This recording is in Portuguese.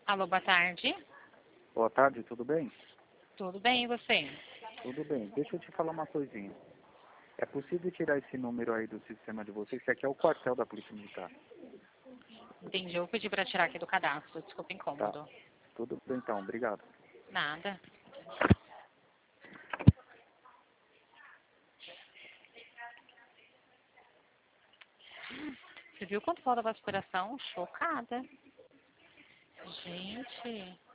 Alô, boa tarde. Boa tarde, tudo bem? Tudo bem, e você? Tudo bem. Deixa eu te falar uma coisinha. É possível tirar esse número aí do sistema de vocês? Esse aqui é o quartel da Polícia Militar. Entendi, eu pedi para tirar aqui do cadastro, desculpa o Tá. incômodo. Tudo bem então, obrigado. Nada. Você viu quanto falta a vasculhação? Chocada. Gente.